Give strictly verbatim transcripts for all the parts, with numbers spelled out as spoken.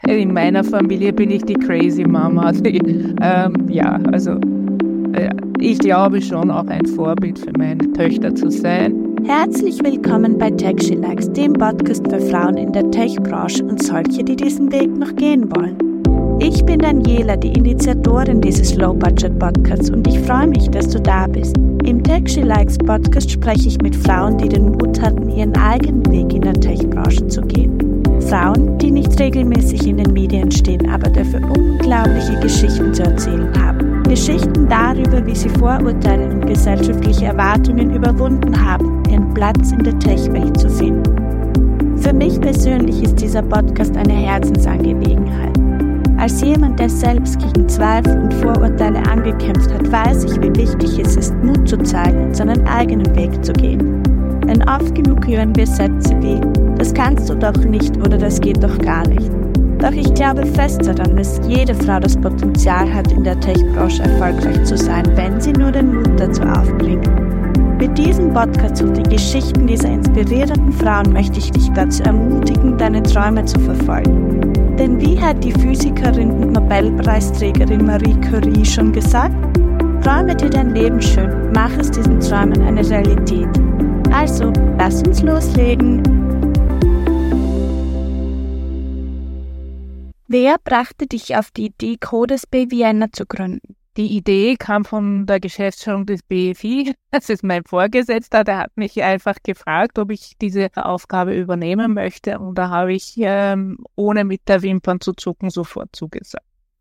In meiner Familie bin ich die Crazy Mama. Die, ähm, ja, also äh, ich glaube schon auch ein Vorbild für meine Töchter zu sein. Herzlich willkommen bei Tech She Likes, dem Podcast für Frauen in der Tech-Branche und solche, die diesen Weg noch gehen wollen. Ich bin Daniela, die Initiatorin dieses Low-Budget-Podcasts und ich freue mich, dass du da bist. Im Tech She Likes Podcast spreche ich mit Frauen, die den Mut hatten, ihren eigenen Weg in der Tech-Branche zu gehen. Frauen, die nicht regelmäßig in den Medien stehen, aber dafür unglaubliche Geschichten zu erzählen haben. Geschichten darüber, wie sie Vorurteile und gesellschaftliche Erwartungen überwunden haben, ihren Platz in der Tech-Welt zu finden. Für mich persönlich ist dieser Podcast eine Herzensangelegenheit. Als jemand, der selbst gegen Zweifel und Vorurteile angekämpft hat, weiß ich, wie wichtig es ist, Mut zu zeigen und seinen eigenen Weg zu gehen. Denn oft genug hören wir Sätze wie, das kannst du doch nicht oder das geht doch gar nicht. Doch ich glaube fest daran, dass jede Frau das Potenzial hat, in der Tech-Branche erfolgreich zu sein, wenn sie nur den Mut dazu aufbringt. Mit diesem Podcast und den Geschichten dieser inspirierenden Frauen möchte ich dich dazu ermutigen, deine Träume zu verfolgen. Denn wie hat die Physikerin und Nobelpreisträgerin Marie Curie schon gesagt? Träume dir dein Leben schön, mach es diesen Träumen eine Realität. Also, lass uns loslegen. Wer brachte dich auf die Idee, Codesp Vienna zu gründen? Die Idee kam von der Geschäftsführung des B F I. Das ist mein Vorgesetzter, der hat mich einfach gefragt, ob ich diese Aufgabe übernehmen möchte. Und da habe ich, ähm, ohne mit der Wimpern zu zucken, sofort zugesagt.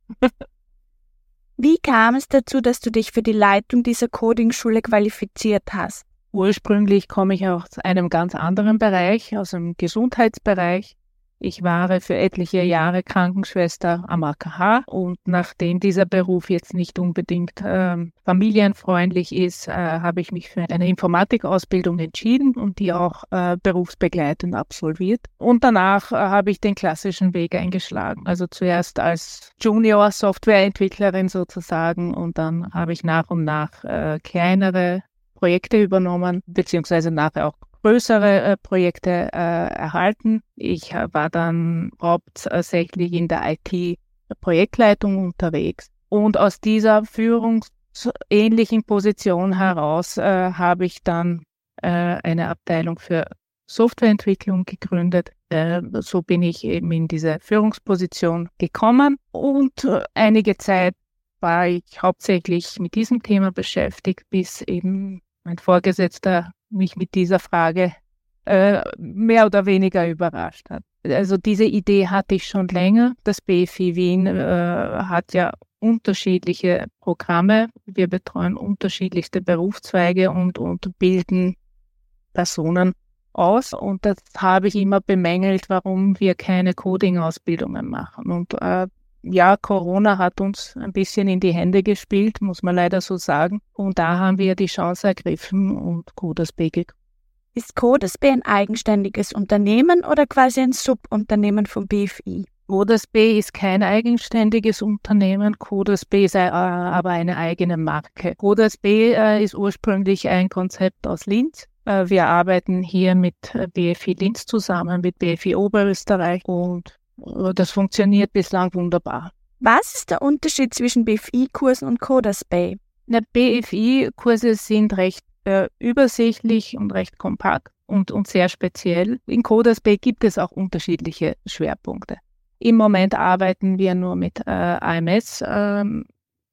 Wie kam es dazu, dass du dich für die Leitung dieser Coding-Schule qualifiziert hast? Ursprünglich komme ich aus einem ganz anderen Bereich, aus dem Gesundheitsbereich. Ich war für etliche Jahre Krankenschwester am A K H und nachdem dieser Beruf jetzt nicht unbedingt ähm, familienfreundlich ist, äh, habe ich mich für eine Informatikausbildung entschieden und die auch äh, berufsbegleitend absolviert. Und danach äh, habe ich den klassischen Weg eingeschlagen. Also zuerst als Junior-Softwareentwicklerin sozusagen und dann habe ich nach und nach äh, kleinere Projekte übernommen, beziehungsweise nachher auch größere äh, Projekte äh, erhalten. Ich äh, war dann hauptsächlich in der I T-Projektleitung unterwegs. Und aus dieser führungsähnlichen Position heraus äh, habe ich dann äh, eine Abteilung für Softwareentwicklung gegründet. Äh, so bin ich eben in diese Führungsposition gekommen. Und äh, einige Zeit war ich hauptsächlich mit diesem Thema beschäftigt, bis eben mein Vorgesetzter mich mit dieser Frage äh, mehr oder weniger überrascht hat. Also diese Idee hatte ich schon länger. Das B F I Wien äh, hat ja unterschiedliche Programme. Wir betreuen unterschiedlichste Berufszweige und, und bilden Personen aus. Und das habe ich immer bemängelt, warum wir keine Coding-Ausbildungen machen. Und äh, ja, Corona hat uns ein bisschen in die Hände gespielt, muss man leider so sagen. Und da haben wir die Chance ergriffen und Codesp gegründet. Ist Codesp ein eigenständiges Unternehmen oder quasi ein Subunternehmen vom B F I? Codesp ist kein eigenständiges Unternehmen. Codesp ist äh, aber eine eigene Marke. Codesp äh, ist ursprünglich ein Konzept aus Linz. Äh, wir arbeiten hier mit B F I Linz zusammen, mit B F I Oberösterreich und das funktioniert bislang wunderbar. Was ist der Unterschied zwischen B F I-Kursen und Codesp? B F I-Kurse sind recht äh, übersichtlich und recht kompakt und, und sehr speziell. In Codesp gibt es auch unterschiedliche Schwerpunkte. Im Moment arbeiten wir nur mit äh, A M S, ähm,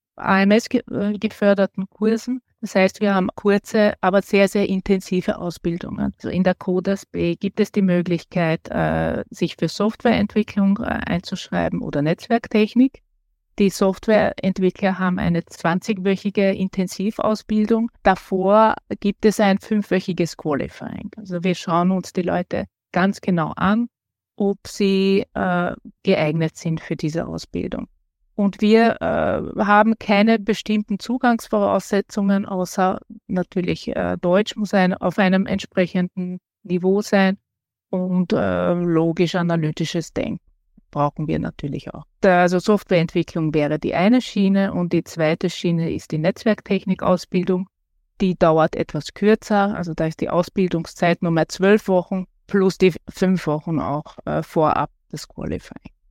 A M S-geförderten Kursen. Das heißt, wir haben kurze, aber sehr, sehr intensive Ausbildungen. Also in der Codesp gibt es die Möglichkeit, äh, sich für Softwareentwicklung äh, einzuschreiben oder Netzwerktechnik. Die Softwareentwickler haben eine zwanzigwöchige Intensivausbildung. Davor gibt es ein fünfwöchiges Qualifying. Also wir schauen uns die Leute ganz genau an, ob sie äh, geeignet sind für diese Ausbildung. Und wir äh, haben keine bestimmten Zugangsvoraussetzungen, außer natürlich äh, Deutsch muss ein, auf einem entsprechenden Niveau sein und äh, logisch-analytisches Denken brauchen wir natürlich auch. Also Softwareentwicklung wäre die eine Schiene und die zweite Schiene ist die Netzwerktechnik-Ausbildung. Die dauert etwas kürzer, also da ist die Ausbildungszeit nur mehr zwölf Wochen plus die fünf Wochen auch äh, vorab des Qualifying.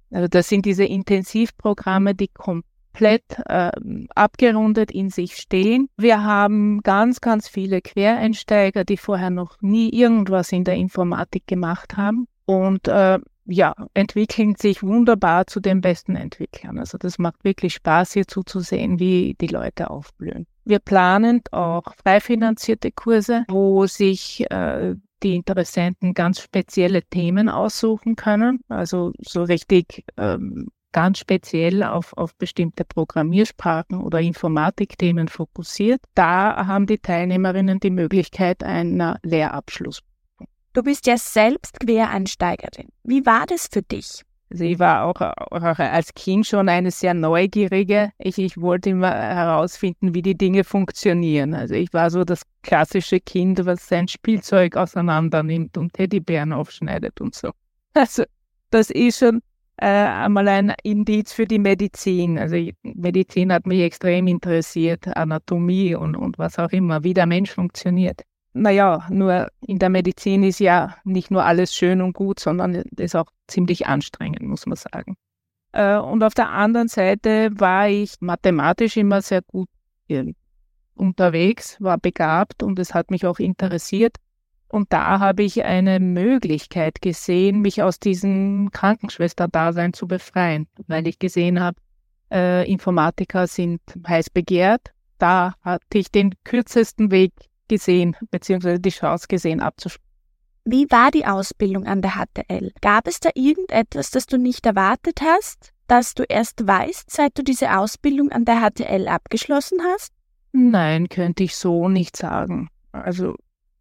Also das sind diese Intensivprogramme, die komplett äh, abgerundet in sich stehen. Wir haben ganz, ganz viele Quereinsteiger, die vorher noch nie irgendwas in der Informatik gemacht haben und äh, ja, entwickeln sich wunderbar zu den besten Entwicklern. Also das macht wirklich Spaß, hier zuzusehen, wie die Leute aufblühen. Wir planen auch frei finanzierte Kurse, wo sich äh, die Interessenten ganz spezielle Themen aussuchen können, also so richtig ähm, ganz speziell auf, auf bestimmte Programmiersprachen oder Informatikthemen fokussiert. Da haben die Teilnehmerinnen die Möglichkeit einer Lehrabschluss. Du bist ja selbst Quereinsteigerin. Wie war das für dich? Also ich war auch, auch als Kind schon eine sehr neugierige. Ich, ich wollte immer herausfinden, wie die Dinge funktionieren. Also ich war so das klassische Kind, was sein Spielzeug auseinander nimmt und Teddybären aufschneidet und so. Also das ist schon äh, einmal ein Indiz für die Medizin. Also ich, Medizin hat mich extrem interessiert, Anatomie und, und was auch immer, wie der Mensch funktioniert. Naja, nur in der Medizin ist ja nicht nur alles schön und gut, sondern es ist auch ziemlich anstrengend, muss man sagen. Äh, und auf der anderen Seite war ich mathematisch immer sehr gut äh, unterwegs, war begabt und es hat mich auch interessiert. Und da habe ich eine Möglichkeit gesehen, mich aus diesem Krankenschwesterdasein zu befreien, weil ich gesehen habe, äh, Informatiker sind heiß begehrt. Da hatte ich den kürzesten Weg gesehen, beziehungsweise die Chance gesehen, abzuschließen. Wie war die Ausbildung an der H T L? Gab es da irgendetwas, das du nicht erwartet hast, das du erst weißt, seit du diese Ausbildung an der H T L abgeschlossen hast? Nein, könnte ich so nicht sagen. Also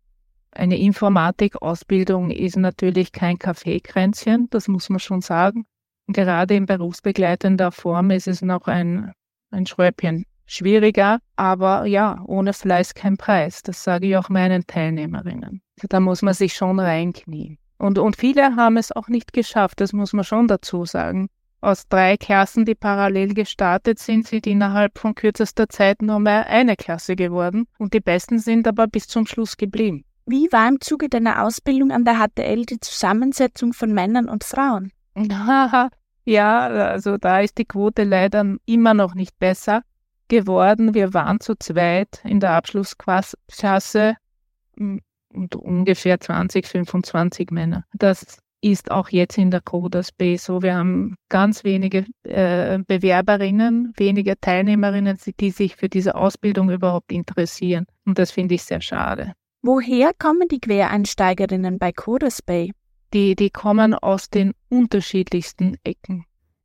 eine Informatikausbildung ist natürlich kein Kaffeekränzchen, das muss man schon sagen. Gerade in berufsbegleitender Form ist es noch ein, ein Schräubchen schwieriger, aber ja, ohne Fleiß kein Preis. Das sage ich auch meinen Teilnehmerinnen. Also da muss man sich schon reinknien. Und, und viele haben es auch nicht geschafft, das muss man schon dazu sagen. Aus drei Klassen, die parallel gestartet sind, sind innerhalb von kürzester Zeit nur mehr eine Klasse geworden. Und die Besten sind aber bis zum Schluss geblieben. Wie war im Zuge deiner Ausbildung an der H T L die Zusammensetzung von Männern und Frauen? Ja, also da ist die Quote leider immer noch nicht besser geworden. Wir waren zu zweit in der Abschlussklasse und ungefähr zwanzig, fünfundzwanzig Männer. Das ist auch jetzt in der Coders Bay so. Wir haben ganz wenige äh, Bewerberinnen, wenige Teilnehmerinnen, die sich für diese Ausbildung überhaupt interessieren. Und das finde ich sehr schade. Woher kommen die Quereinsteigerinnen bei Coders Bay? Die, die kommen aus den unterschiedlichsten Ecken.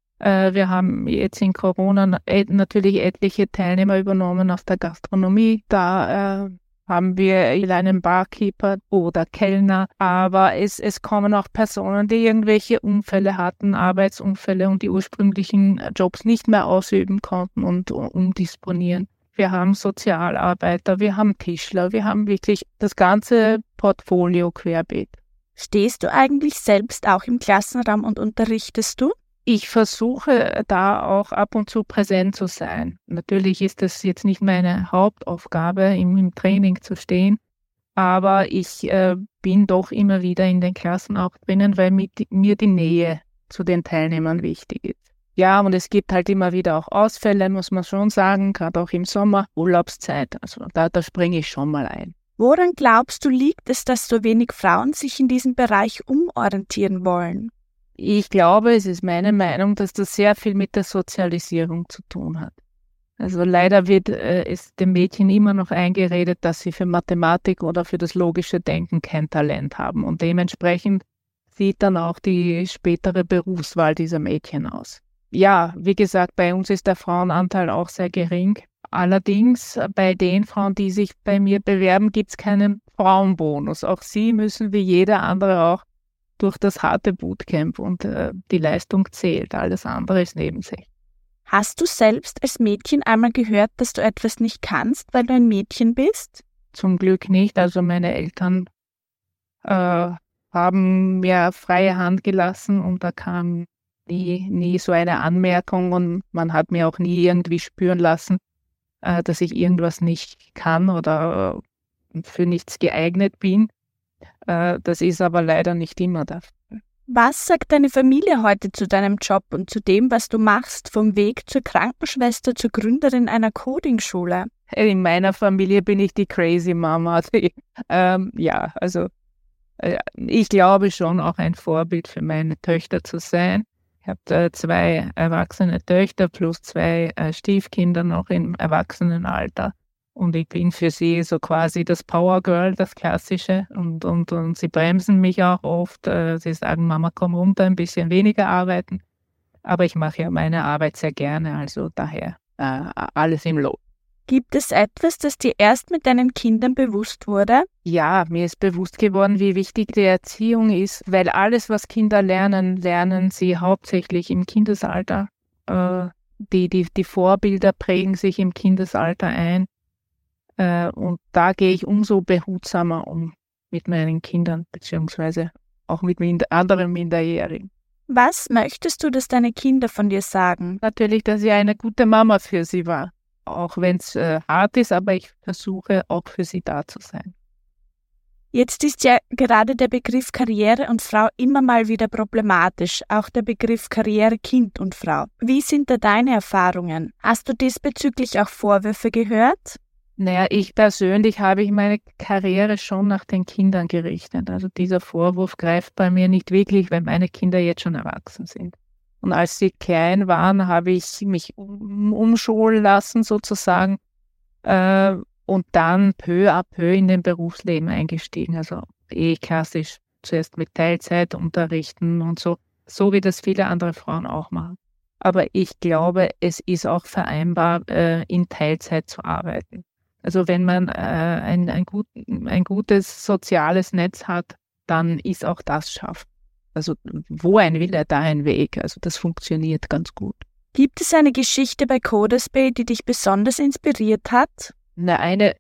Wir haben jetzt in Corona natürlich etliche Teilnehmer übernommen aus der Gastronomie. Da äh, haben wir einen Barkeeper oder Kellner. Aber es, es kommen auch Personen, die irgendwelche Unfälle hatten, Arbeitsunfälle und die ursprünglichen Jobs nicht mehr ausüben konnten und umdisponieren. Wir haben Sozialarbeiter, wir haben Tischler, wir haben wirklich das ganze Portfolio querbeet. Stehst du eigentlich selbst auch im Klassenraum und unterrichtest du? Ich versuche da auch ab und zu präsent zu sein. Natürlich ist das jetzt nicht meine Hauptaufgabe, im, im Training zu stehen, aber ich äh, bin doch immer wieder in den Klassen auch drinnen, weil mit, mir die Nähe zu den Teilnehmern wichtig ist. Ja, und es gibt halt immer wieder auch Ausfälle, muss man schon sagen, gerade auch im Sommer, Urlaubszeit. Also da, da springe ich schon mal ein. Woran glaubst du, liegt es, dass so wenig Frauen sich in diesem Bereich umorientieren wollen? Ich glaube, es ist meine Meinung, dass das sehr viel mit der Sozialisierung zu tun hat. Also leider wird äh, es dem Mädchen immer noch eingeredet, dass sie für Mathematik oder für das logische Denken kein Talent haben. Und dementsprechend sieht dann auch die spätere Berufswahl dieser Mädchen aus. Ja, wie gesagt, bei uns ist der Frauenanteil auch sehr gering. Allerdings bei den Frauen, die sich bei mir bewerben, gibt es keinen Frauenbonus. Auch sie müssen wie jeder andere auch durch das harte Bootcamp und äh, die Leistung zählt. Alles andere ist nebensächlich. Hast du selbst als Mädchen einmal gehört, dass du etwas nicht kannst, weil du ein Mädchen bist? Zum Glück nicht. Also meine Eltern äh, haben mir freie Hand gelassen und da kam nie, nie so eine Anmerkung und man hat mir auch nie irgendwie spüren lassen, äh, dass ich irgendwas nicht kann oder äh, für nichts geeignet bin. Das ist aber leider nicht immer der Fall. Was sagt deine Familie heute zu deinem Job und zu dem, was du machst, vom Weg zur Krankenschwester zur Gründerin einer Coding-Schule? In meiner Familie bin ich die crazy Mama. ähm, ja, also äh, ich glaube schon auch ein Vorbild für meine Töchter zu sein. Ich habe äh, zwei erwachsene Töchter plus zwei äh, Stiefkinder noch im Erwachsenenalter. Und ich bin für sie so quasi das Power Girl, das Klassische. Und, und, und sie bremsen mich auch oft. Äh, sie sagen, Mama, komm runter, ein bisschen weniger arbeiten. Aber ich mache ja meine Arbeit sehr gerne, also daher äh, alles im Lot. Gibt es etwas, das dir erst mit deinen Kindern bewusst wurde? Ja, mir ist bewusst geworden, wie wichtig die Erziehung ist, weil alles, was Kinder lernen, lernen sie hauptsächlich im Kindesalter. Äh, die, die, die Vorbilder prägen sich im Kindesalter ein. Äh, und da gehe ich umso behutsamer um mit meinen Kindern, beziehungsweise auch mit mind- anderen Minderjährigen. Was möchtest du, dass deine Kinder von dir sagen? Natürlich, dass ich eine gute Mama für sie war. Auch wenn es äh, hart ist, aber ich versuche auch für sie da zu sein. Jetzt ist ja gerade der Begriff Karriere und Frau immer mal wieder problematisch, auch der Begriff Karriere Kind und Frau. Wie sind da deine Erfahrungen? Hast du diesbezüglich auch Vorwürfe gehört? Naja, ich persönlich habe ich meine Karriere schon nach den Kindern gerichtet. Also dieser Vorwurf greift bei mir nicht wirklich, weil meine Kinder jetzt schon erwachsen sind. Und als sie klein waren, habe ich mich um, umschulen lassen sozusagen äh, und dann peu à peu in den Berufsleben eingestiegen. Also eh klassisch zuerst mit Teilzeit unterrichten und so, so wie das viele andere Frauen auch machen. Aber ich glaube, es ist auch vereinbar, äh, in Teilzeit zu arbeiten. Also wenn man äh, ein, ein, gut, ein gutes soziales Netz hat, dann ist auch das schaffbar. Also wo ein Wille, da ein Weg. Also das funktioniert ganz gut. Gibt es eine Geschichte bei Coderspace, die dich besonders inspiriert hat? Na, eine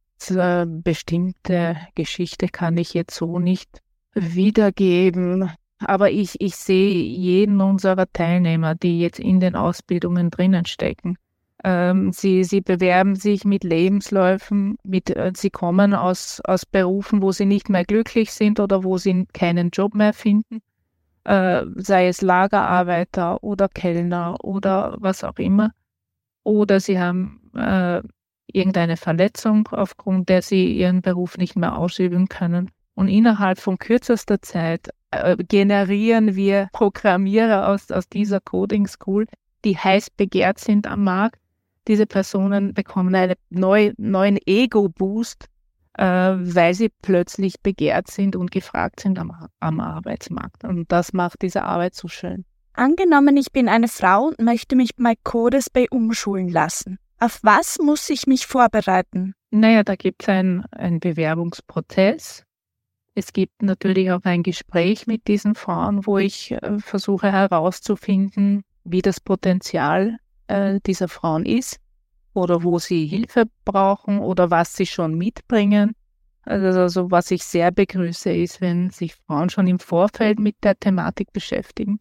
äh, bestimmte Geschichte kann ich jetzt so nicht wiedergeben. Aber ich, ich sehe jeden unserer Teilnehmer, die jetzt in den Ausbildungen drinnen stecken. Ähm, sie, sie bewerben sich mit Lebensläufen, mit, äh, sie kommen aus, aus Berufen, wo sie nicht mehr glücklich sind oder wo sie keinen Job mehr finden, äh, sei es Lagerarbeiter oder Kellner oder was auch immer. Oder sie haben äh, irgendeine Verletzung, aufgrund der sie ihren Beruf nicht mehr ausüben können. Und innerhalb von kürzester Zeit äh, generieren wir Programmierer aus, aus dieser Coding School, die heiß begehrt sind am Markt. Diese Personen bekommen einen neu, neuen Ego-Boost, äh, weil sie plötzlich begehrt sind und gefragt sind am, am Arbeitsmarkt. Und das macht diese Arbeit so schön. Angenommen, ich bin eine Frau und möchte mich bei Coderspace umschulen lassen. Auf was muss ich mich vorbereiten? Naja, da gibt es einen, einen Bewerbungsprozess. Es gibt natürlich auch ein Gespräch mit diesen Frauen, wo ich äh, versuche herauszufinden, wie das Potenzial äh, dieser Frauen ist oder wo sie Hilfe brauchen oder was sie schon mitbringen. Also, also was ich sehr begrüße, ist, wenn sich Frauen schon im Vorfeld mit der Thematik beschäftigen.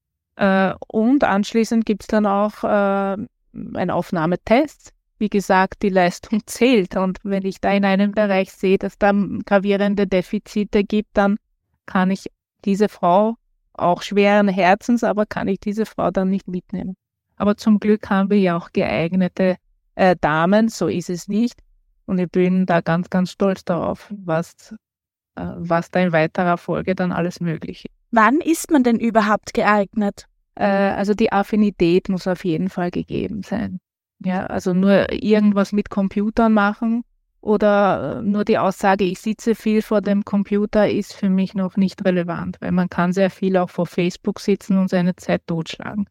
Äh, und anschließend gibt es dann auch äh, einen Aufnahmetest. Wie gesagt, die Leistung zählt. Und wenn ich da in einem Bereich sehe, dass da gravierende Defizite gibt, dann kann ich diese Frau, auch schweren Herzens, aber kann ich diese Frau dann nicht mitnehmen. Aber zum Glück haben wir ja auch geeignete äh, Damen, so ist es nicht. Und ich bin da ganz, ganz stolz darauf, was, äh, was da in weiterer Folge dann alles möglich ist. Wann ist man denn überhaupt geeignet? Äh, also die Affinität muss auf jeden Fall gegeben sein. Ja, also nur irgendwas mit Computern machen oder nur die Aussage, ich sitze viel vor dem Computer, ist für mich noch nicht relevant, weil man kann sehr viel auch vor Facebook sitzen und seine Zeit totschlagen.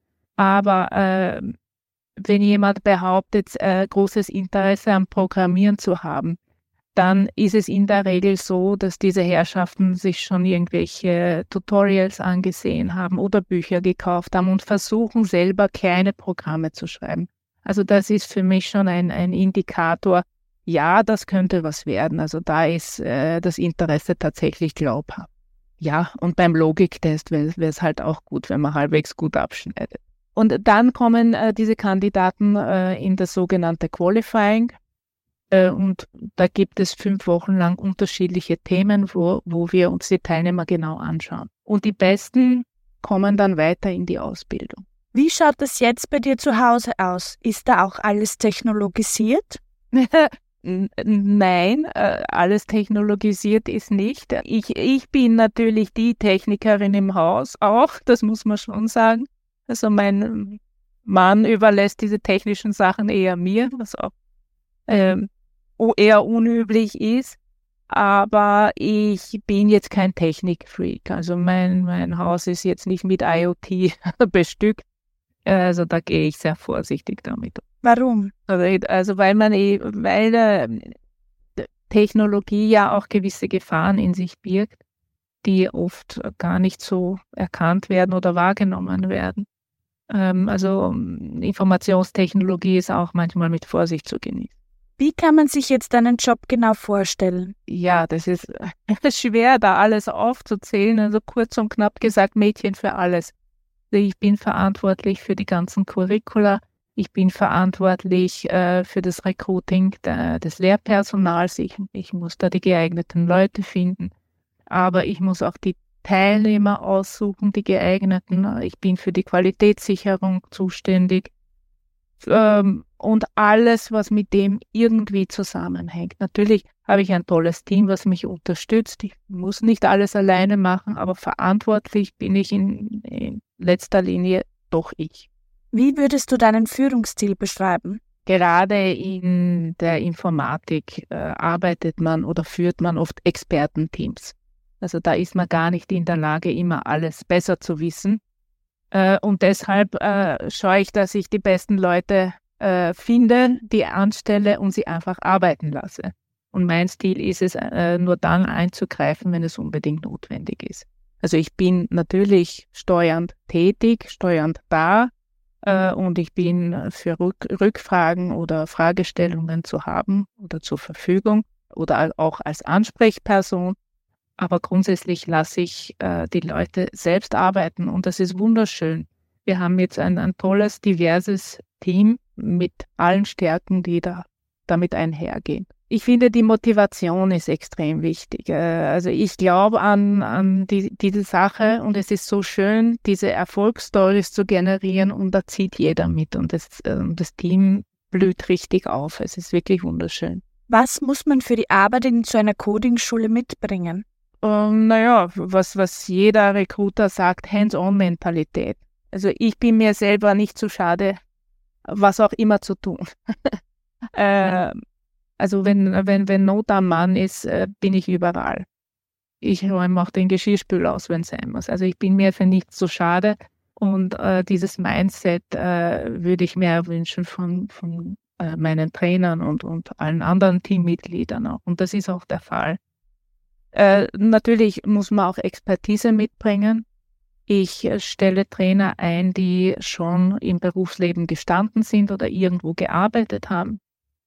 Aber äh, wenn jemand behauptet, äh, großes Interesse am Programmieren zu haben, dann ist es in der Regel so, dass diese Herrschaften sich schon irgendwelche Tutorials angesehen haben oder Bücher gekauft haben und versuchen selber kleine Programme zu schreiben. Also das ist für mich schon ein, ein Indikator, ja, das könnte was werden. Also da ist äh, das Interesse tatsächlich glaubhaft. Ja, und beim Logiktest wäre es halt auch gut, wenn man halbwegs gut abschneidet. Und dann kommen äh, diese Kandidaten äh, in das sogenannte Qualifying. Äh, und da gibt es fünf Wochen lang unterschiedliche Themen, wo, wo wir uns die Teilnehmer genau anschauen. Und die Besten kommen dann weiter in die Ausbildung. Wie schaut das jetzt bei dir zu Hause aus? Ist da auch alles technologisiert? Nein, äh, alles technologisiert ist nicht. Ich, ich bin natürlich die Technikerin im Haus auch, das muss man schon sagen. Also mein Mann überlässt diese technischen Sachen eher mir, was auch ähm, eher unüblich ist. Aber ich bin jetzt kein Technikfreak. Also mein, mein Haus ist jetzt nicht mit IoT bestückt. Also da gehe ich sehr vorsichtig damit. Warum? Also weil man eh, weil äh, Technologie ja auch gewisse Gefahren in sich birgt, die oft gar nicht so erkannt werden oder wahrgenommen werden. Ähm, also Informationstechnologie ist auch manchmal mit Vorsicht zu genießen. Wie kann man sich jetzt deinen Job genau vorstellen? Ja, das ist schwer, da alles aufzuzählen. Also kurz und knapp gesagt, Mädchen für alles. Ich bin verantwortlich für die ganzen Curricula. Ich bin verantwortlich äh, für das Recruiting der, des Lehrpersonals. Ich, ich muss da die geeigneten Leute finden. Aber ich muss auch die Teilnehmer aussuchen, die geeigneten. Ich bin für die Qualitätssicherung zuständig. Ähm, und alles, was mit dem irgendwie zusammenhängt. Natürlich habe ich ein tolles Team, was mich unterstützt. Ich muss nicht alles alleine machen, aber verantwortlich bin ich in, in letzter Linie doch ich. Wie würdest du deinen Führungsstil beschreiben? Gerade in der Informatik äh, arbeitet man oder führt man oft Expertenteams. Also da ist man gar nicht in der Lage, immer alles besser zu wissen. Äh, und deshalb äh, schaue ich, dass ich die besten Leute äh, finde, die anstelle und sie einfach arbeiten lasse. Und mein Stil ist es, äh, nur dann einzugreifen, wenn es unbedingt notwendig ist. Also ich bin natürlich steuernd tätig, steuernd da, äh, und ich bin für Rück- Rückfragen oder Fragestellungen zu haben oder zur Verfügung oder auch als Ansprechperson. Aber grundsätzlich lasse ich äh, die Leute selbst arbeiten und das ist wunderschön. Wir haben jetzt ein, ein tolles, diverses Team mit allen Stärken, die da damit einhergehen. Ich finde, die Motivation ist extrem wichtig. Äh, also ich glaube an, an die, diese Sache und es ist so schön, diese Erfolgsstories zu generieren und da zieht jeder mit und das, äh, das Team blüht richtig auf. Es ist wirklich wunderschön. Was muss man für die Arbeit in so einer Coding-Schule mitbringen? Ähm, naja, was, was jeder Recruiter sagt, Hands-on-Mentalität. Also ich bin mir selber nicht zu schade, was auch immer zu tun. äh, also wenn, wenn, wenn Not am Mann ist, äh, bin ich überall. Ich räume auch den Geschirrspüler aus, wenn es sein muss. Also ich bin mir für nichts zu schade und äh, dieses Mindset äh, würde ich mir wünschen von, von äh, meinen Trainern und, und allen anderen Teammitgliedern auch. Und das ist auch der Fall. Äh, natürlich muss man auch Expertise mitbringen. Ich äh, stelle Trainer ein, die schon im Berufsleben gestanden sind oder irgendwo gearbeitet haben.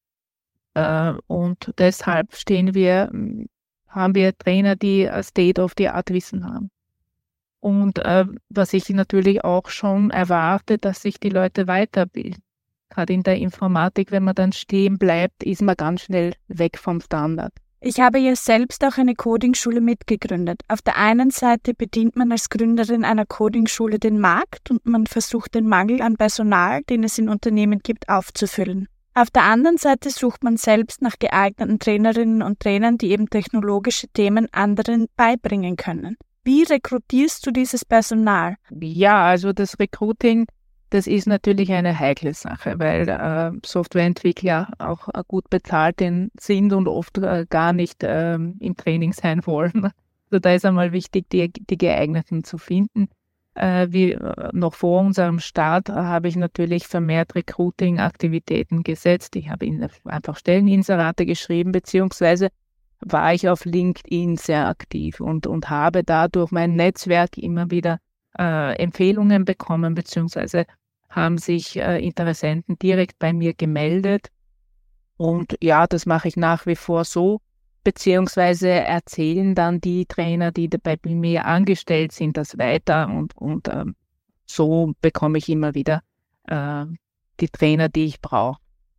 Äh, und deshalb stehen wir, haben wir Trainer, die State-of-the-Art-Wissen haben. Und äh, was ich natürlich auch schon erwarte, dass sich die Leute weiterbilden. Gerade in der Informatik, wenn man dann stehen bleibt, ist man ganz schnell weg vom Standard. Ich habe ja selbst auch eine Coding-Schule mitgegründet. Auf der einen Seite bedient man als Gründerin einer Coding-Schule den Markt und man versucht, den Mangel an Personal, den es in Unternehmen gibt, aufzufüllen. Auf der anderen Seite sucht man selbst nach geeigneten Trainerinnen und Trainern, die eben technologische Themen anderen beibringen können. Wie rekrutierst du dieses Personal? Ja, also das Recruiting, das ist natürlich eine heikle Sache, weil äh, Softwareentwickler auch äh, gut bezahlt sind und oft äh, gar nicht äh, im Training sein wollen. Also da ist einmal wichtig, die, die geeigneten zu finden. Äh, wie äh, noch vor unserem Start äh, habe ich natürlich vermehrt Recruiting-Aktivitäten gesetzt. Ich habe in, einfach Stelleninserate geschrieben, beziehungsweise war ich auf LinkedIn sehr aktiv und, und habe da durch mein Netzwerk immer wieder äh, Empfehlungen bekommen, beziehungsweise haben sich äh, Interessenten direkt bei mir gemeldet. Und ja, das mache ich nach wie vor so, beziehungsweise erzählen dann die Trainer, die bei mir angestellt sind, das weiter. Und, und ähm, so bekomme ich immer wieder äh, die Trainer, die ich brauche.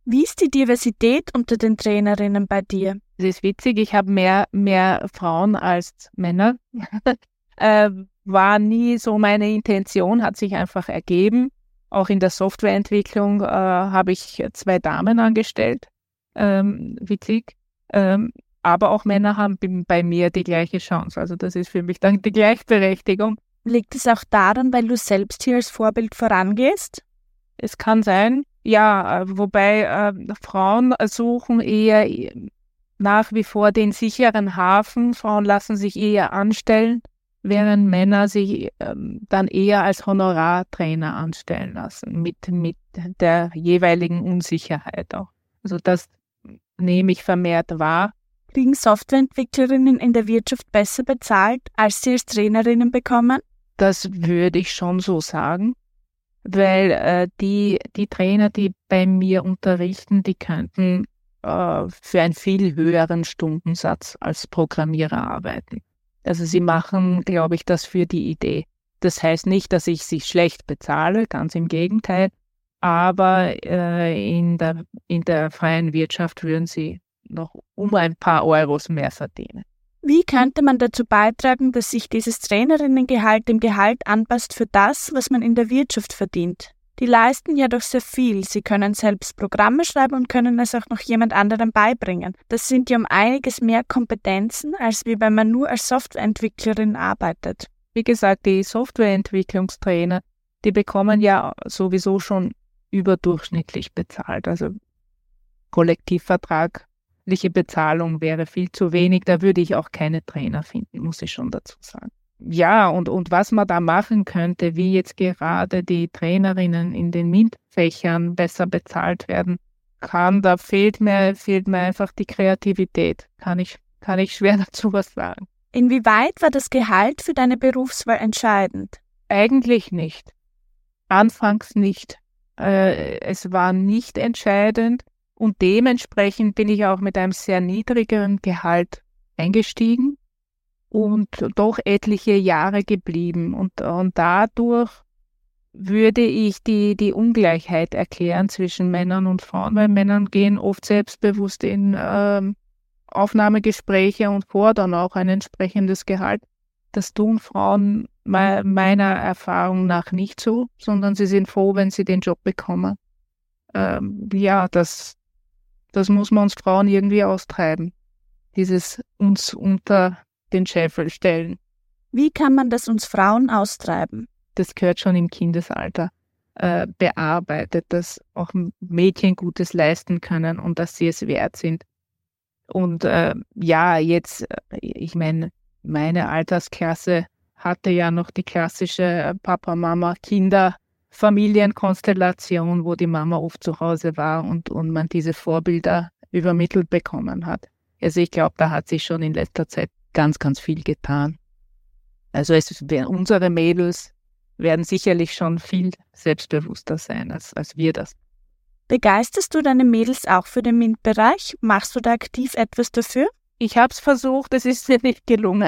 Wie ist die Diversität unter den Trainerinnen bei dir? Es ist witzig, ich habe mehr, mehr Frauen als Männer. äh, war nie so meine Intention, hat sich einfach ergeben. Auch in der Softwareentwicklung äh, habe ich zwei Damen angestellt. Ähm, witzig. Ähm, aber auch Männer haben bei mir die gleiche Chance. Also das ist für mich dann die Gleichberechtigung. Liegt es auch daran, weil du selbst hier als Vorbild vorangehst? Es kann sein, ja, äh, wobei äh, Frauen suchen eher nach wie vor den sicheren Hafen. Frauen lassen sich eher anstellen, während Männer sich ähm, dann eher als Honorartrainer anstellen lassen, mit, mit der jeweiligen Unsicherheit auch. Also das nehme ich vermehrt wahr. Kriegen Softwareentwicklerinnen in der Wirtschaft besser bezahlt, als sie als Trainerinnen bekommen? Das würde ich schon so sagen, weil äh, die, die Trainer, die bei mir unterrichten, die könnten äh, für einen viel höheren Stundensatz als Programmierer arbeiten. Also sie machen, glaube ich, das für die Idee. Das heißt nicht, dass ich sie schlecht bezahle, ganz im Gegenteil, aber äh, in der, in der freien Wirtschaft würden sie noch um ein paar Euros mehr verdienen. Wie könnte man dazu beitragen, dass sich dieses Trainerinnengehalt dem Gehalt anpasst für das, was man in der Wirtschaft verdient? Die leisten ja doch sehr viel. Sie können selbst Programme schreiben und können es auch noch jemand anderem beibringen. Das sind ja um einiges mehr Kompetenzen, als wie wenn man nur als Softwareentwicklerin arbeitet. Wie gesagt, die Softwareentwicklungstrainer, die bekommen ja sowieso schon überdurchschnittlich bezahlt. Also kollektivvertragliche Bezahlung wäre viel zu wenig. Da würde ich auch keine Trainer finden, muss ich schon dazu sagen. Ja, und, und was man da machen könnte, wie jetzt gerade die Trainerinnen in den MINT-Fächern besser bezahlt werden kann, da fehlt mir, fehlt mir einfach die Kreativität. Kann ich, kann ich schwer dazu was sagen. Inwieweit war das Gehalt für deine Berufswahl entscheidend? Eigentlich nicht. Anfangs nicht. Äh, es war nicht entscheidend und dementsprechend bin ich auch mit einem sehr niedrigeren Gehalt eingestiegen und doch etliche Jahre geblieben. Und, und dadurch würde ich die, die Ungleichheit erklären zwischen Männern und Frauen, weil Männer gehen oft selbstbewusst in ähm, Aufnahmegespräche und fordern auch ein entsprechendes Gehalt. Das tun Frauen me- meiner Erfahrung nach nicht so, sondern sie sind froh, wenn sie den Job bekommen. Ähm, ja, das, das muss man uns Frauen irgendwie austreiben. Dieses uns unter den Scheffel stellen. Wie kann man das uns Frauen austreiben? Das gehört schon im Kindesalter äh, bearbeitet, dass auch Mädchen Gutes leisten können und dass sie es wert sind. Und äh, ja, jetzt, ich meine, meine Altersklasse hatte ja noch die klassische Papa, Mama, Kinder, Familienkonstellation, wo die Mama oft zu Hause war und, und man diese Vorbilder übermittelt bekommen hat. Also ich glaube, da hat sich schon in letzter Zeit ganz, ganz viel getan. Also es, unsere Mädels werden sicherlich schon viel selbstbewusster sein, als, als wir das. Begeisterst du deine Mädels auch für den MINT-Bereich? Machst du da aktiv etwas dafür? Ich habe es versucht, es ist mir nicht gelungen.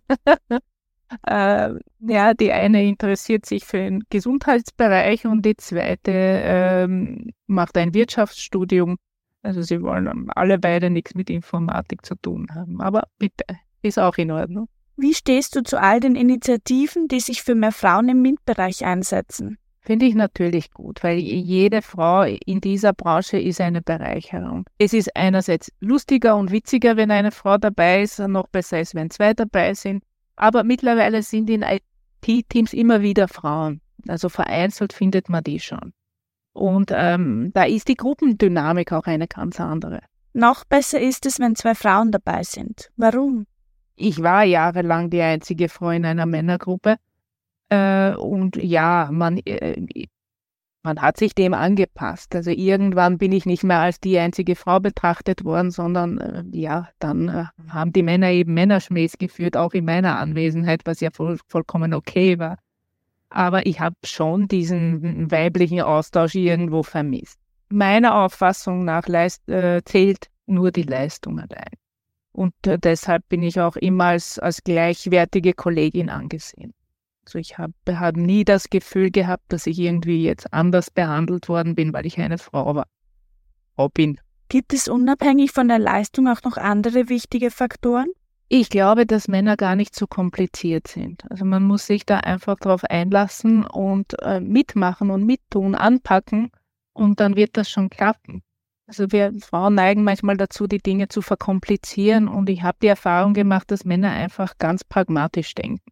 äh, ja, die eine interessiert sich für den Gesundheitsbereich und die zweite ähm, macht ein Wirtschaftsstudium. Also sie wollen alle beide nichts mit Informatik zu tun haben. Aber bitte, ist auch in Ordnung. Wie stehst du zu all den Initiativen, die sich für mehr Frauen im MINT-Bereich einsetzen? Finde ich natürlich gut, weil jede Frau in dieser Branche ist eine Bereicherung. Es ist einerseits lustiger und witziger, wenn eine Frau dabei ist, noch besser ist, wenn zwei dabei sind. Aber mittlerweile sind in I T-Teams immer wieder Frauen. Also vereinzelt findet man die schon. Und ähm, da ist die Gruppendynamik auch eine ganz andere. Noch besser ist es, wenn zwei Frauen dabei sind. Warum? Ich war jahrelang die einzige Frau in einer Männergruppe. Äh, und ja, man, äh, man hat sich dem angepasst. Also irgendwann bin ich nicht mehr als die einzige Frau betrachtet worden, sondern äh, ja, dann äh, haben die Männer eben Männerschmähs geführt, auch in meiner Anwesenheit, was ja voll, vollkommen okay war. Aber ich habe schon diesen weiblichen Austausch irgendwo vermisst. Meiner Auffassung nach leist, äh, zählt nur die Leistung allein. Und äh, deshalb bin ich auch immer als, als gleichwertige Kollegin angesehen. Also ich habe hab nie das Gefühl gehabt, dass ich irgendwie jetzt anders behandelt worden bin, weil ich eine Frau war. Frau bin. Gibt es unabhängig von der Leistung auch noch andere wichtige Faktoren? Ich glaube, dass Männer gar nicht so kompliziert sind. Also man muss sich da einfach drauf einlassen und äh, mitmachen und mittun, anpacken und dann wird das schon klappen. Also wir Frauen neigen manchmal dazu, die Dinge zu verkomplizieren und ich habe die Erfahrung gemacht, dass Männer einfach ganz pragmatisch denken.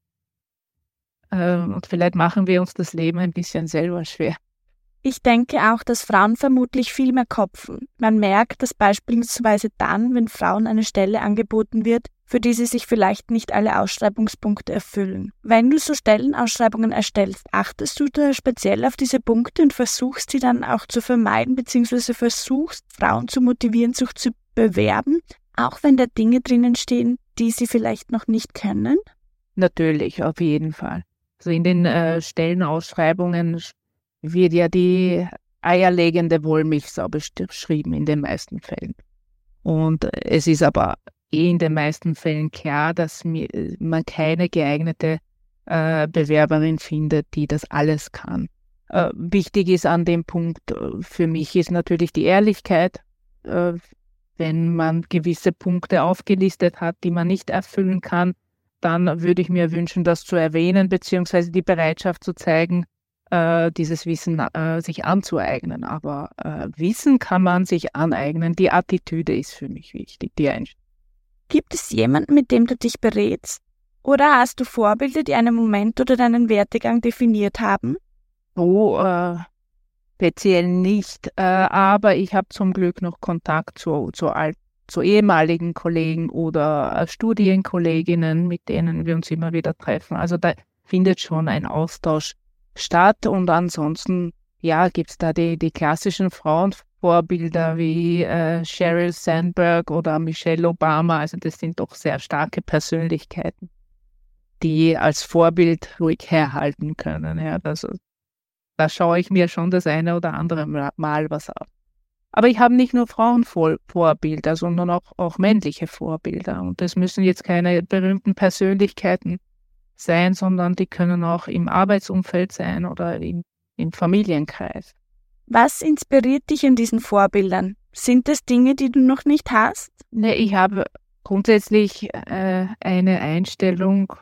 Äh, und vielleicht machen wir uns das Leben ein bisschen selber schwer. Ich denke auch, dass Frauen vermutlich viel mehr kopfen. Man merkt das beispielsweise dann, wenn Frauen eine Stelle angeboten wird, für die sie sich vielleicht nicht alle Ausschreibungspunkte erfüllen. Wenn du so Stellenausschreibungen erstellst, achtest du da speziell auf diese Punkte und versuchst sie dann auch zu vermeiden, beziehungsweise versuchst, Frauen zu motivieren, sich zu bewerben, auch wenn da Dinge drinnen stehen, die sie vielleicht noch nicht können? Natürlich, auf jeden Fall. Also in den äh, Stellenausschreibungen wird ja die eierlegende Wollmilchsau beschrieben in den meisten Fällen. Und es ist aber eh in den meisten Fällen klar, dass man keine geeignete äh, Bewerberin findet, die das alles kann. Äh, wichtig ist an dem Punkt äh, für mich ist natürlich die Ehrlichkeit. Äh, wenn man gewisse Punkte aufgelistet hat, die man nicht erfüllen kann, dann würde ich mir wünschen, das zu erwähnen, beziehungsweise die Bereitschaft zu zeigen, dieses Wissen äh, sich anzueignen. Aber äh, Wissen kann man sich aneignen. Die Attitüde ist für mich wichtig. Die Einstellung. Gibt es jemanden, mit dem du dich berätst? Oder hast du Vorbilder, die einen Moment oder deinen Werdegang definiert haben? So äh, speziell nicht. Äh, aber ich habe zum Glück noch Kontakt zu, zu, alt, zu ehemaligen Kollegen oder äh, Studienkolleginnen, mit denen wir uns immer wieder treffen. Also da findet schon ein Austausch statt und ansonsten, ja, gibt es da die, die klassischen Frauenvorbilder wie äh, Sheryl Sandberg oder Michelle Obama, also das sind doch sehr starke Persönlichkeiten, die als Vorbild ruhig herhalten können. Ja, also, da schaue ich mir schon das eine oder andere Mal was ab. Aber ich habe nicht nur Frauenvorbilder, sondern auch, auch männliche Vorbilder und das müssen jetzt keine berühmten Persönlichkeiten sein, sondern die können auch im Arbeitsumfeld sein oder im, im Familienkreis. Was inspiriert dich an diesen Vorbildern? Sind das Dinge, die du noch nicht hast? Nee, ich habe grundsätzlich äh, eine Einstellung,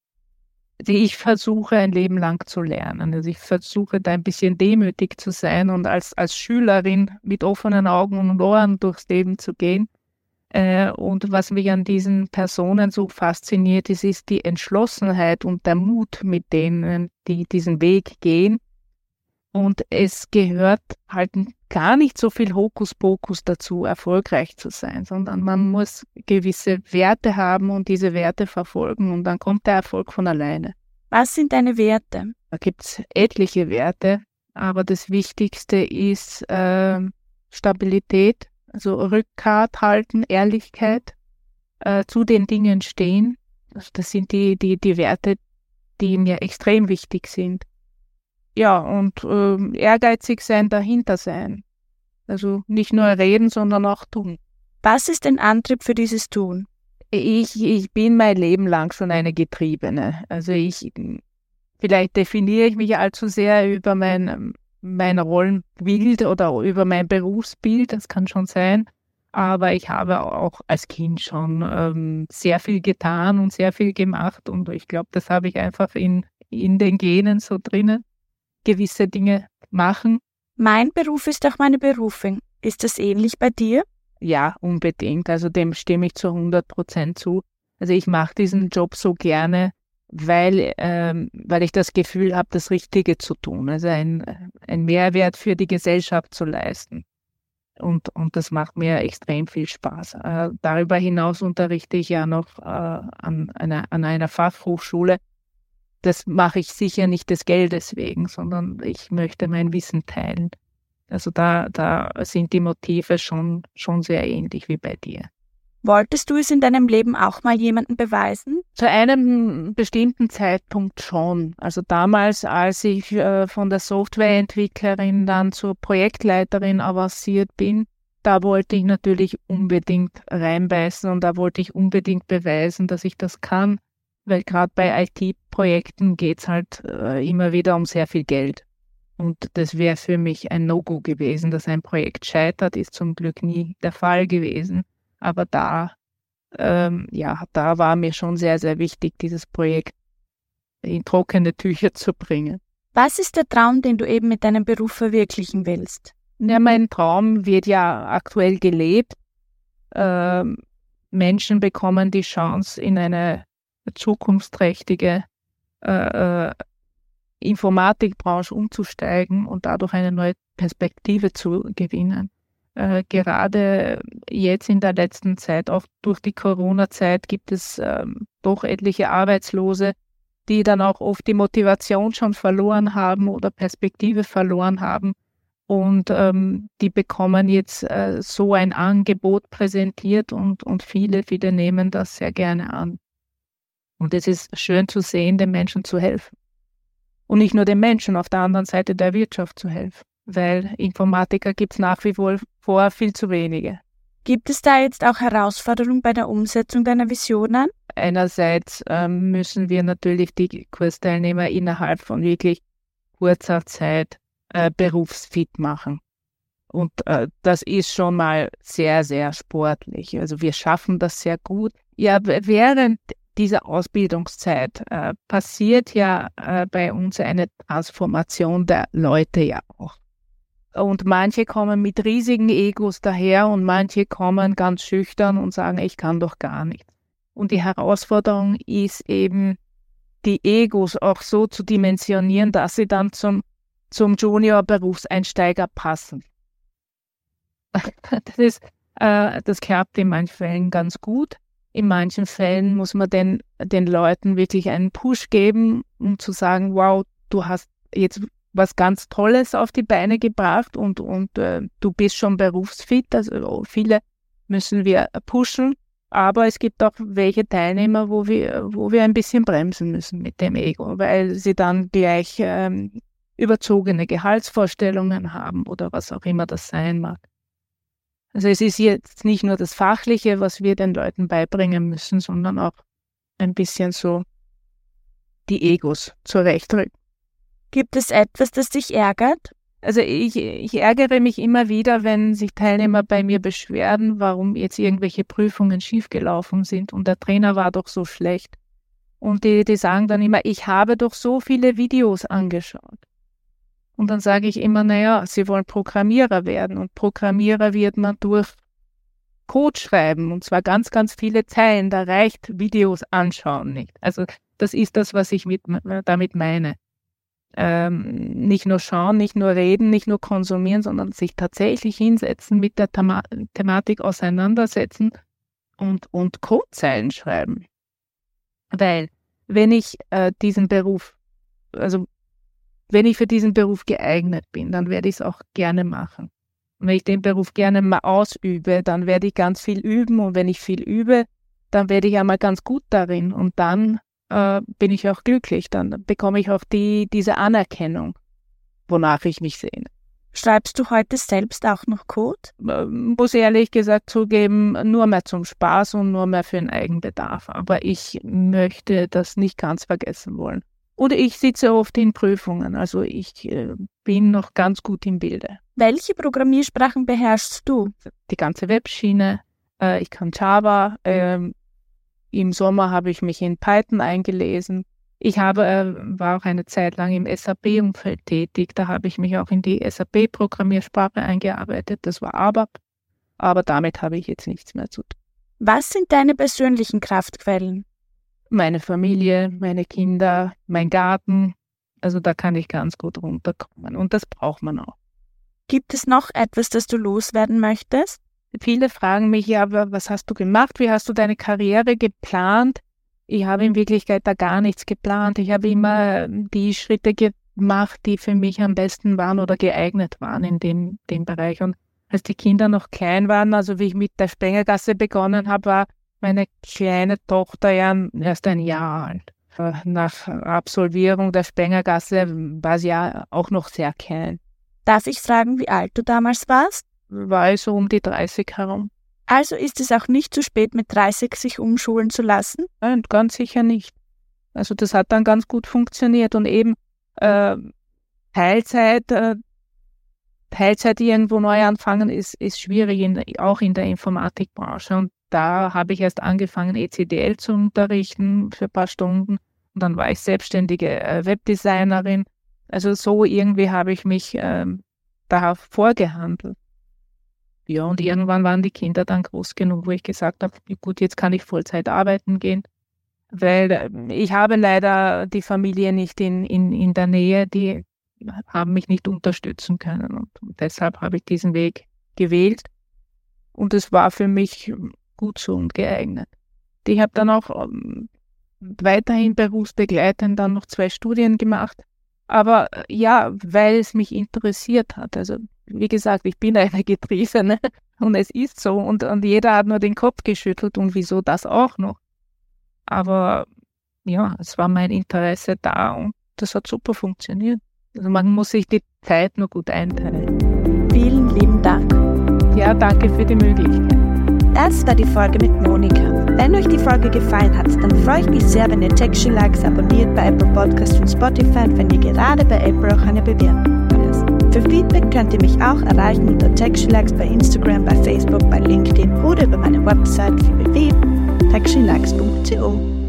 die ich versuche ein Leben lang zu lernen. Also ich versuche da ein bisschen demütig zu sein und als, als Schülerin mit offenen Augen und Ohren durchs Leben zu gehen. Äh, und was mich an diesen Personen so fasziniert, ist, ist die Entschlossenheit und der Mut, mit denen die diesen Weg gehen. Und es gehört halt gar nicht so viel Hokuspokus dazu, erfolgreich zu sein, sondern man muss gewisse Werte haben und diese Werte verfolgen und dann kommt der Erfolg von alleine. Was sind deine Werte? Da gibt es etliche Werte, aber das Wichtigste ist äh, Stabilität. Also Rückgrat halten, Ehrlichkeit, äh, zu den Dingen stehen. Also das sind die, die, die Werte, die mir extrem wichtig sind. Ja, und äh, ehrgeizig sein, dahinter sein. Also nicht nur reden, sondern auch tun. Was ist dein Antrieb für dieses Tun? Ich, ich bin mein Leben lang schon eine Getriebene. Also ich, vielleicht definiere ich mich allzu sehr über mein mein Rollenbild oder über mein Berufsbild, das kann schon sein, aber ich habe auch als Kind schon ähm, sehr viel getan und sehr viel gemacht und ich glaube, das habe ich einfach in, in den Genen so drinnen, gewisse Dinge machen. Mein Beruf ist auch meine Berufung. Ist das ähnlich bei dir? Ja, unbedingt, also dem stimme ich zu hundert Prozent zu. Also ich mache diesen Job so gerne, weil, ähm, weil ich das Gefühl habe, das Richtige zu tun, also ein, ein Mehrwert für die Gesellschaft zu leisten. Und, und das macht mir extrem viel Spaß. Äh, darüber hinaus unterrichte ich ja noch äh, an, einer, an einer Fachhochschule. Das mache ich sicher nicht des Geldes wegen, sondern ich möchte mein Wissen teilen. Also da, da sind die Motive schon, schon sehr ähnlich wie bei dir. Wolltest du es in deinem Leben auch mal jemandem beweisen? Zu einem bestimmten Zeitpunkt schon. Also damals, als ich äh, von der Softwareentwicklerin dann zur Projektleiterin avanciert bin, da wollte ich natürlich unbedingt reinbeißen und da wollte ich unbedingt beweisen, dass ich das kann, weil gerade bei I T-Projekten geht es halt äh, immer wieder um sehr viel Geld. Und das wäre für mich ein No-Go gewesen, dass ein Projekt scheitert, ist zum Glück nie der Fall gewesen. Aber da, ähm, ja, da war mir schon sehr, sehr wichtig, dieses Projekt in trockene Tücher zu bringen. Was ist der Traum, den du eben mit deinem Beruf verwirklichen willst? Ja, mein Traum wird ja aktuell gelebt. Ähm, Menschen bekommen die Chance, in eine zukunftsträchtige äh, Informatikbranche umzusteigen und dadurch eine neue Perspektive zu gewinnen. Äh, gerade jetzt in der letzten Zeit, auch durch die Corona-Zeit, gibt es ähm, doch etliche Arbeitslose, die dann auch oft die Motivation schon verloren haben oder Perspektive verloren haben. Und ähm, die bekommen jetzt äh, so ein Angebot präsentiert und, und viele, viele nehmen das sehr gerne an. Und es ist schön zu sehen, den Menschen zu helfen. Und nicht nur den Menschen, auf der anderen Seite der Wirtschaft zu helfen. Weil Informatiker gibt es nach wie vor viel zu wenige. Gibt es da jetzt auch Herausforderungen bei der Umsetzung deiner Visionen? Einerseits ähm, müssen wir natürlich die Kursteilnehmer innerhalb von wirklich kurzer Zeit äh, berufsfit machen. Und äh, das ist schon mal sehr, sehr sportlich. Also wir schaffen das sehr gut. Ja, während dieser Ausbildungszeit äh, passiert ja äh, bei uns eine Transformation der Leute ja auch. Und manche kommen mit riesigen Egos daher und manche kommen ganz schüchtern und sagen, ich kann doch gar nichts. Und die Herausforderung ist eben, die Egos auch so zu dimensionieren, dass sie dann zum, zum Junior-Berufseinsteiger passen. Das ist, äh, das klappt in manchen Fällen ganz gut. In manchen Fällen muss man den, den Leuten wirklich einen Push geben, um zu sagen, wow, du hast jetzt was ganz Tolles auf die Beine gebracht und, und äh, du bist schon berufsfit. Also viele müssen wir pushen, aber es gibt auch welche Teilnehmer, wo wir, wo wir ein bisschen bremsen müssen mit dem Ego, weil sie dann gleich ähm, überzogene Gehaltsvorstellungen haben oder was auch immer das sein mag. Also es ist jetzt nicht nur das Fachliche, was wir den Leuten beibringen müssen, sondern auch ein bisschen so die Egos zurechtrücken. Gibt es etwas, das dich ärgert? Also ich, ich ärgere mich immer wieder, wenn sich Teilnehmer bei mir beschweren, warum jetzt irgendwelche Prüfungen schiefgelaufen sind und der Trainer war doch so schlecht. Und die, die sagen dann immer, ich habe doch so viele Videos angeschaut. Und dann sage ich immer, naja, sie wollen Programmierer werden und Programmierer wird man durch Code schreiben und zwar ganz, ganz viele Zeilen. Da reicht Videos anschauen nicht. Also das ist das, was ich mit, damit meine. Ähm, nicht nur schauen, nicht nur reden, nicht nur konsumieren, sondern sich tatsächlich hinsetzen, mit der Thema- Thematik auseinandersetzen und, und Codezeilen schreiben. Weil wenn ich äh, diesen Beruf, also wenn ich für diesen Beruf geeignet bin, dann werde ich es auch gerne machen. Und wenn ich den Beruf gerne mal ausübe, dann werde ich ganz viel üben und wenn ich viel übe, dann werde ich einmal ganz gut darin und dann äh, bin ich auch glücklich. Dann bekomme ich auch die, diese Anerkennung, wonach ich mich sehne. Schreibst du heute selbst auch noch Code? Äh, muss ehrlich gesagt zugeben, nur mehr zum Spaß und nur mehr für den Eigenbedarf. Aber ich möchte das nicht ganz vergessen wollen. Oder ich sitze oft in Prüfungen, also ich äh, bin noch ganz gut im Bilde. Welche Programmiersprachen beherrschst du? Die ganze Webschiene, äh, ich kann Java, äh, im Sommer habe ich mich in Python eingelesen. Ich habe, äh, war auch eine Zeit lang im S A P-Umfeld tätig, da habe ich mich auch in die S A P-Programmiersprache eingearbeitet, das war A B A P, aber damit habe ich jetzt nichts mehr zu tun. Was sind deine persönlichen Kraftquellen? Meine Familie, meine Kinder, mein Garten. Also da kann ich ganz gut runterkommen. Und das braucht man auch. Gibt es noch etwas, das du loswerden möchtest? Viele fragen mich, ja, was hast du gemacht? Wie hast du deine Karriere geplant? Ich habe in Wirklichkeit da gar nichts geplant. Ich habe immer die Schritte gemacht, die für mich am besten waren oder geeignet waren in dem, dem Bereich. Und als die Kinder noch klein waren, also wie ich mit der Spengergasse begonnen habe, war meine kleine Tochter ja erst ein Jahr alt. Nach Absolvierung der Spengergasse war sie ja auch noch sehr klein. Darf ich fragen, wie alt du damals warst? War ich so um die dreißig herum. Also ist es auch nicht zu spät, mit dreißig sich umschulen zu lassen? Nein, ganz sicher nicht. Also das hat dann ganz gut funktioniert und eben, äh, Teilzeit, äh, Teilzeit irgendwo neu anfangen ist, ist schwierig, in, auch in der Informatikbranche. Und da habe ich erst angefangen, E C D L zu unterrichten für ein paar Stunden. Und dann war ich selbstständige äh, Webdesignerin. Also so irgendwie habe ich mich ähm, darauf vorgehandelt. Ja, und irgendwann waren die Kinder dann groß genug, wo ich gesagt habe, gut, jetzt kann ich Vollzeit arbeiten gehen. Weil äh, ich habe leider die Familie nicht in, in, in der Nähe, die haben mich nicht unterstützen können. Und, und deshalb habe ich diesen Weg gewählt. Und es war für mich gut so und geeignet. Ich habe dann auch ähm, weiterhin berufsbegleitend dann noch zwei Studien gemacht. Aber äh, ja, weil es mich interessiert hat. Also wie gesagt, ich bin eine Getriebene und es ist so. Und, und jeder hat nur den Kopf geschüttelt und wieso das auch noch. Aber ja, es war mein Interesse da und das hat super funktioniert. Also man muss sich die Zeit nur gut einteilen. Vielen lieben Dank. Ja, danke für die Möglichkeit. Das war die Folge mit Monika. Wenn euch die Folge gefallen hat, dann freue ich mich sehr, wenn ihr Tech She Likes abonniert bei Apple Podcasts und Spotify und wenn ihr gerade bei Apple auch eine Bewertung lasst. Für Feedback könnt ihr mich auch erreichen unter Tech She Likes bei Instagram, bei Facebook, bei LinkedIn oder über meine Website w w w punkt tech she likes punkt co.